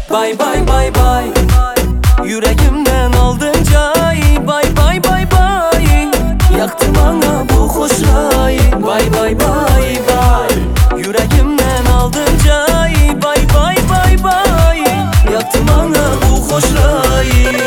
Bay bay bay bay, yüreğimden aldın cay. Bay bay bay bay, yaktın bana bu hoş rayı. Bay bay bay bay, yüreğimden aldın cay. Bay bay bay bay, yaktın bana bu hoş rayı.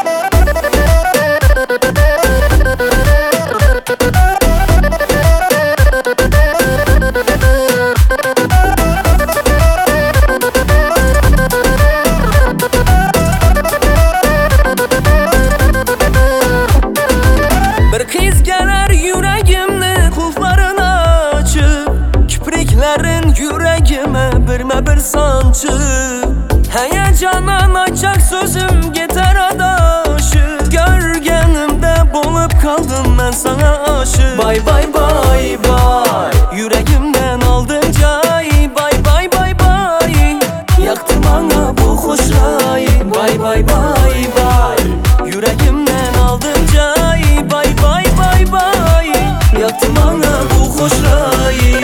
Bir kız gelir yüreğimni kulplarını açıp, kipriklerin yüreğime birme bir sancı. Heyecandan açacak sözüm yeter adaşık. Görgenimde bulup kaldım ben sana aşık. Bay bay bay bay, yüreğimden aldın cay. Bay bay bay bay, yaktın bana bu hoş rayı. Bay bay bay bay, yüreğimden aldın cay. Bay bay bay bay, yaktın bana bu hoş rayı.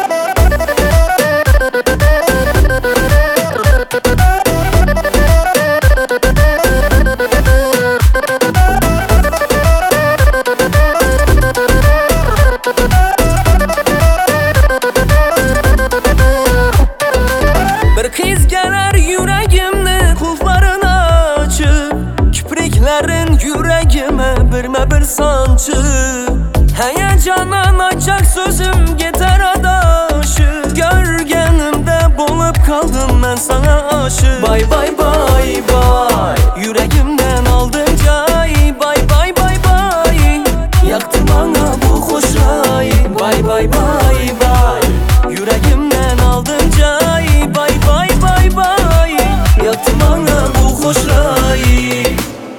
Bir kız gelir yüreğimni kulplarını açıp, kipriklerin yüreğime birme bir sancı. Heyecandan açacak sözüm yeter adaşık. Görgenimde bulup kaldım ben sana aşık. Bay bay bay bay, yüreğimden aldın cay. Bay bay bay bay, yaktın bana bu hoş rayı. Bay bay bay bay, yüreğimden aldın cay. Bay bay bay bay, yaktın bana bu hoş rayı.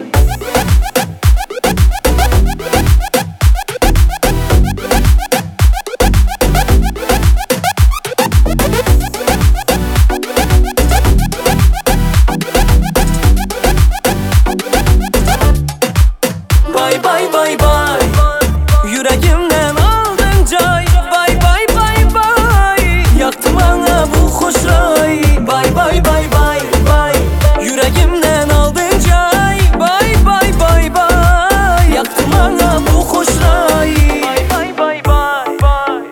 Bay bay bay bay, yüreğimden aldın cay. Bay bay bay bay, yaktın bana bu hoş rayı. Bay bay bay bay bay, yüreğimden aldın cay. Bay bay bay bay, yaktın bana bu hoş rayı. Bay bay bay bay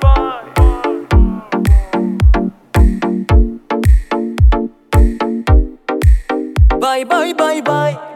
bay, bay bay bay bay.